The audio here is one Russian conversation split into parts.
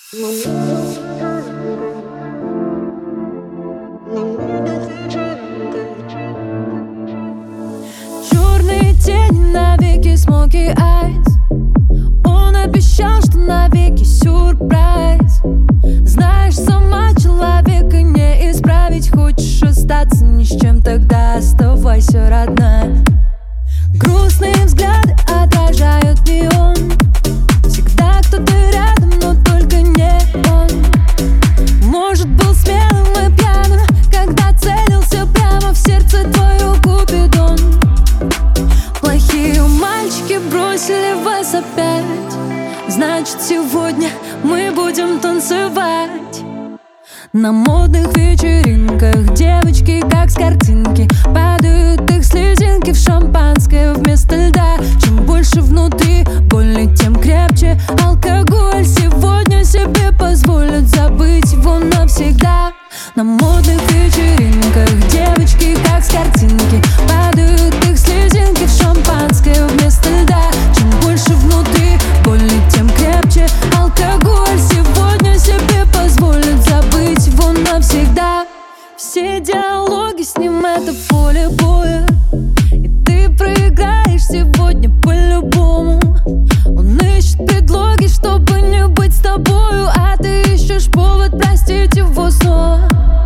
Черные тени, навеки смоки айс. Он обещал, что навеки сюрприз. Знаешь, сама человека не исправить. Хочешь остаться ни с чем, тогда оставайся, родная. Грустные взгляды отражают неон. Всегда кто-то рядом, но только не он. Может, был смелым и пьяным, когда целился прямо в сердце твою Купидон. Плохие мальчики бросили вас опять. Значит, сегодня мы будем танцевать. На модных вечеринках девочки, как с картинки, падают их слезинки в шампанское вместо льда. Чем больше внутри боли, тем крепче алкоголь. Сегодня себе позволят забыть его навсегда. На модных вечеринках девочки, как с картинки, падают их слезинки в шампанское вместо льда. Чем больше внутри боли, тем крепче алкоголь. Сегодня себе позволят забыть его навсегда. Все диалоги с ним — это поле боя, и ты проиграешь сегодня по-любому. Он ищет предлоги, чтобы не быть с тобою, а ты ищешь повод простить его снова.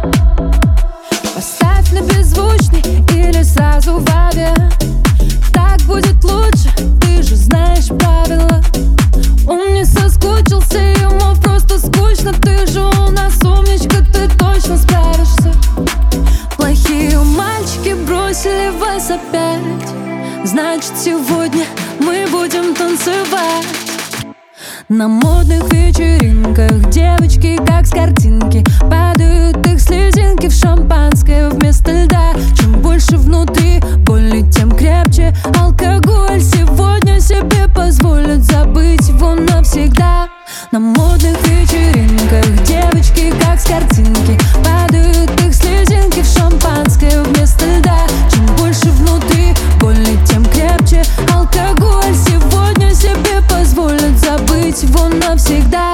Поставь на беззвучный или сразу в авиа. Так будет лучше, ты же знаешь правила. Он не соскучился, ему просто скучно. Ты же у нас умничка, ты точно справишься. Плохие мальчики бросили вас опять. Значит, сегодня мы будем танцевать. На модных вечеринках девочки, как с картинки, падают их слезинки в шампанское вместо льда. Чем больше внутри боли, тем крепче алкоголь. Сегодня себе позволят забыть его навсегда. На модных вечеринках девочки, как с картинки, падают их слезинки в шампанское вместо льда. Чем больше внутри боли, тем крепче алкоголь. Сегодня себе позволят забыть его навсегда.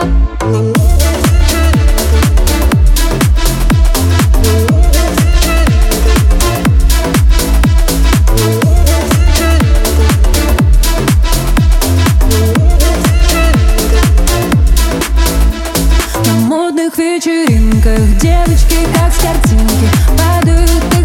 На модных вечеринках девочки, как с картинки, падают